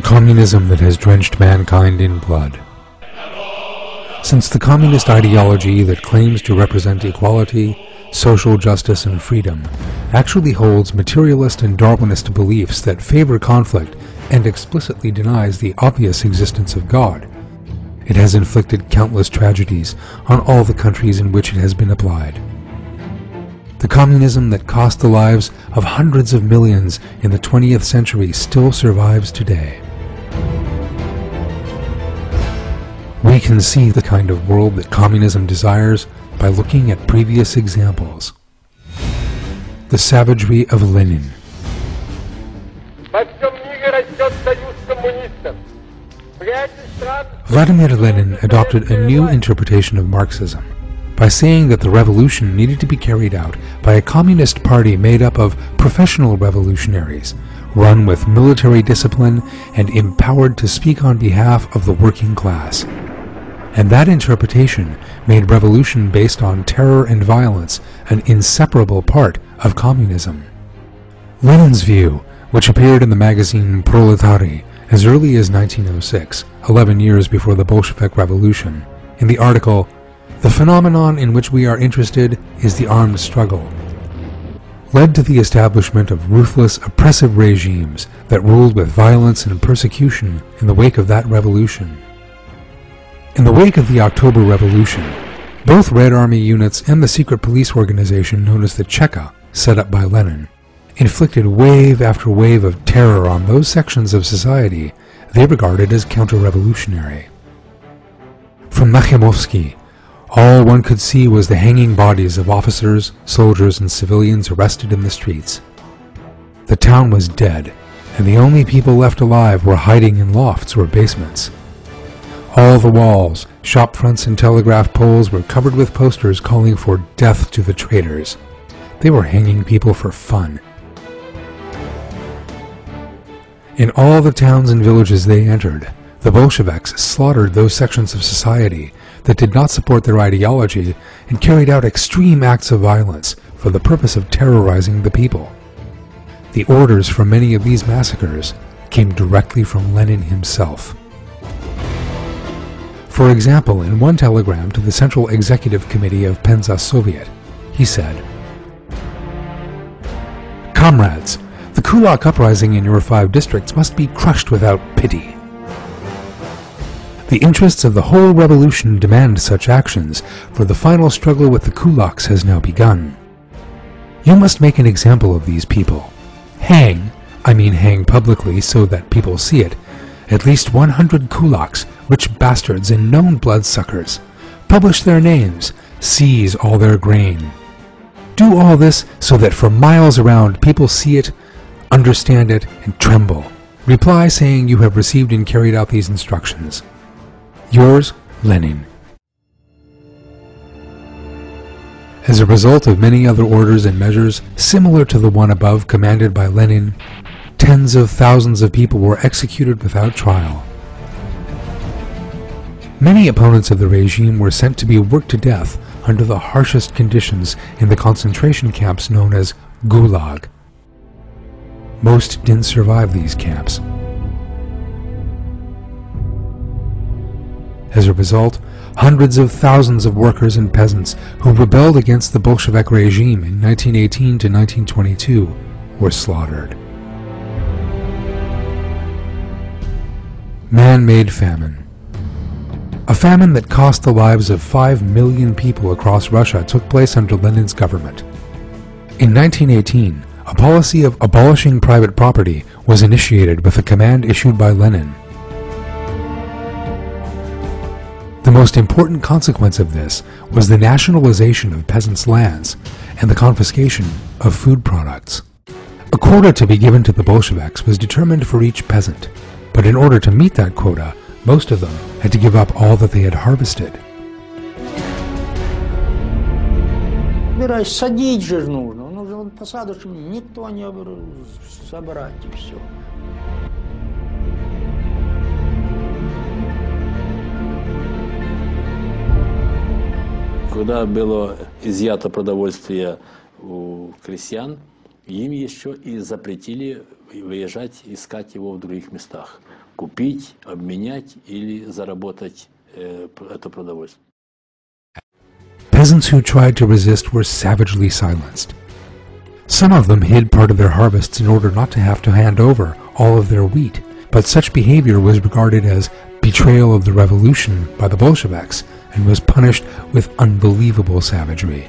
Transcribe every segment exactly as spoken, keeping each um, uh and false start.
communism that has drenched mankind in blood. Since the communist ideology that claims to represent equality, social justice, and freedom actually holds materialist and Darwinist beliefs that favor conflict and explicitly denies the obvious existence of God, it has inflicted countless tragedies on all the countries in which it has been applied. The communism that cost the lives of hundreds of millions in the twentieth century still survives today. We can see the kind of world that communism desires by looking at previous examples. The savagery of Lenin. Vladimir Lenin adopted a new interpretation of Marxism by saying that the revolution needed to be carried out by a communist party made up of professional revolutionaries, run with military discipline and empowered to speak on behalf of the working class. And that interpretation made revolution based on terror and violence an inseparable part of communism. Lenin's view, which appeared in the magazine Proletariy as early as nineteen oh six, eleven years before the Bolshevik Revolution, in the article, "The phenomenon in which we are interested is the armed struggle," led to the establishment of ruthless, oppressive regimes that ruled with violence and persecution in the wake of that revolution. In the wake of the October Revolution, both Red Army units and the secret police organization known as the Cheka, set up by Lenin, inflicted wave after wave of terror on those sections of society they regarded as counter-revolutionary. From Nakhimovsky, all one could see was the hanging bodies of officers, soldiers, and civilians arrested in the streets. The town was dead, and the only people left alive were hiding in lofts or basements. All the walls, shop fronts, and telegraph poles were covered with posters calling for death to the traitors. They were hanging people for fun. In all the towns and villages they entered, the Bolsheviks slaughtered those sections of society that did not support their ideology and carried out extreme acts of violence for the purpose of terrorizing the people. The orders for many of these massacres came directly from Lenin himself. For example, in one telegram to the Central Executive Committee of Penza Soviet, he said, "Comrades, the Kulak uprising in your five districts must be crushed without pity. The interests of the whole revolution demand such actions, for the final struggle with the Kulaks has now begun. You must make an example of these people. Hang, I mean hang publicly so that people see it, at least one hundred kulaks, rich bastards and known bloodsuckers. Publish their names, seize all their grain. Do all this so that for miles around people see it, understand it, and tremble. Reply saying you have received and carried out these instructions. Yours, Lenin." As a result of many other orders and measures similar to the one above commanded by Lenin, tens of thousands of people were executed without trial. Many opponents of the regime were sent to be worked to death under the harshest conditions in the concentration camps known as Gulag. Most didn't survive these camps. As a result, hundreds of thousands of workers and peasants who rebelled against the Bolshevik regime in nineteen eighteen to nineteen twenty-two were slaughtered. Man-made famine. A famine that cost the lives of five million people across Russia took place under Lenin's government. In nineteen eighteen, a policy of abolishing private property was initiated with a command issued by Lenin. The most important consequence of this was the nationalization of peasants' lands and the confiscation of food products. A quota to be given to the Bolsheviks was determined for each peasant, but in order to meet that quota, most of them had to give up all that they had harvested. Садить же нужно, нужно посадочку никто не собрать и все. Когда было изъято продовольствие у крестьян, им еще и запретили выезжать, искать его в других местах. купить, обменять или заработать э, это продовольствие. Peasants who tried to resist were savagely silenced. Some of them hid part of their harvests in order not to have to hand over all of their wheat, but such behavior was regarded as betrayal of the revolution by the Bolsheviks and was punished with unbelievable savagery.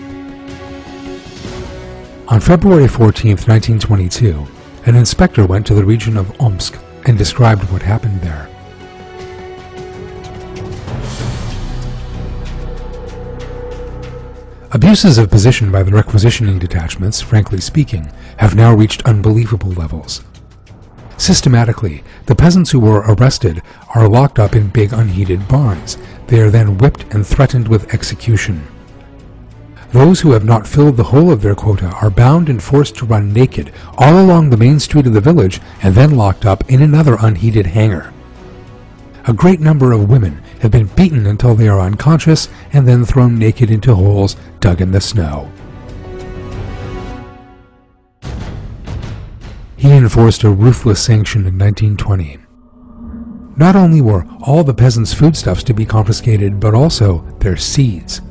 On February fourteenth, nineteen twenty-two, an inspector went to the region of Omsk and described what happened there. Abuses of position by the requisitioning detachments, frankly speaking, have now reached unbelievable levels. Systematically, the peasants who were arrested are locked up in big unheated barns. They are then whipped and threatened with execution. Those who have not filled the whole of their quota are bound and forced to run naked all along the main street of the village and then locked up in another unheated hangar. A great number of women have been beaten until they are unconscious and then thrown naked into holes dug in the snow. He enforced a ruthless sanction in nineteen twenty. Not only were all the peasants' foodstuffs to be confiscated, but also their seeds.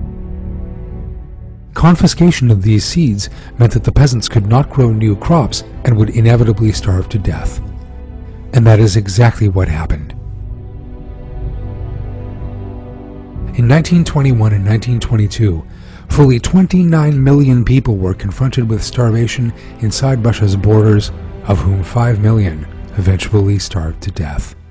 Confiscation of these seeds meant that the peasants could not grow new crops and would inevitably starve to death. And that is exactly what happened. In nineteen twenty-one and nineteen twenty-two, fully twenty-nine million people were confronted with starvation inside Russia's borders, of whom five million eventually starved to death.